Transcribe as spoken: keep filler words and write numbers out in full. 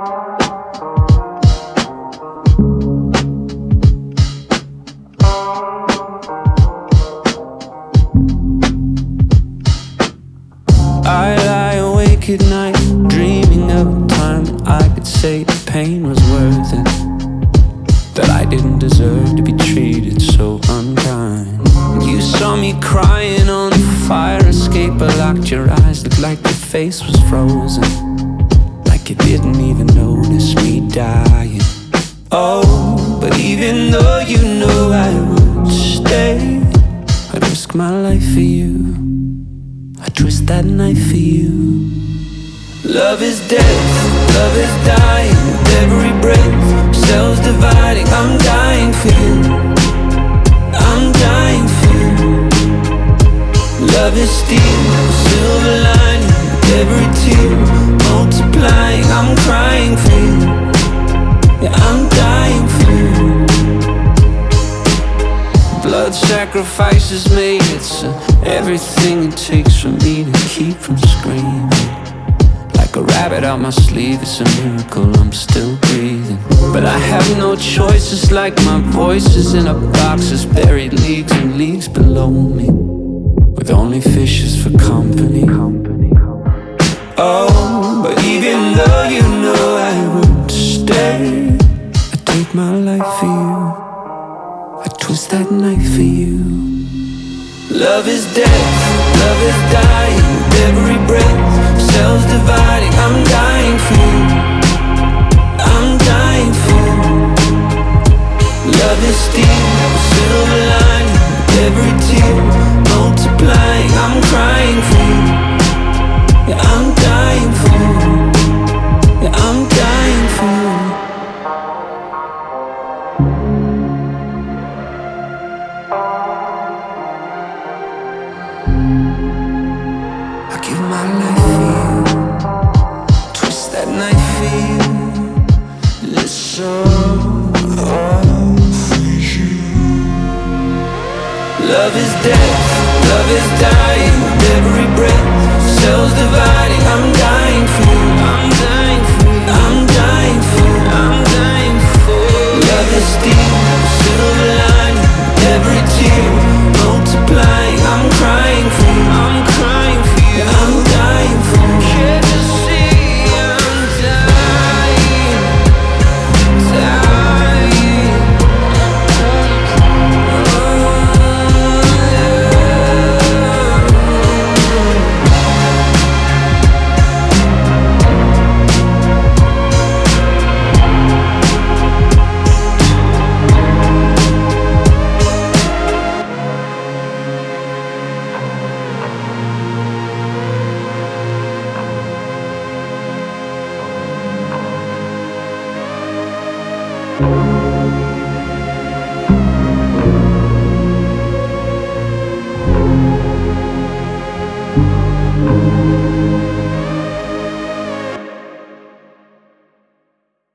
I lie awake at night, dreaming of a time when I could say the pain was worth it, that I didn't deserve to be treated so unkind. You saw me crying on the fire escape, I locked your eyes, looked like your face was frozen, like you didn't even notice me dying. Oh, but even though you know I would stay, I'd risk my life for you, I twist that knife for you. Love is death, love is dying, with every breath, cells dividing. I'm dying for you, I'm dying for you. Love is steel, silver lining, with every tear multiplying. I'm crying for you, yeah, I'm dying for you. Blood sacrifices made, it's uh, everything it takes for me to keep from screaming. Like a rabbit out my sleeve, it's a miracle I'm still breathing. But I have no choice, it's like my voice is in a box that's buried leagues and leagues below me, with only fishes for company. Oh, but even though you know I would stay, I'd take my life for you, I twist that knife for you. Love is death, love is dying, with every breath, cells dividing. I'm dying for you, I'm dying for you. Love is steel, silver lining, with every tear multiplying. I'm crying for you, yeah, I'm dying for you, yeah, I'm dying for you. I give my life for you, twist that knife for you. Listen, for you. Love is death, love is dying, with every breath, cells dividing.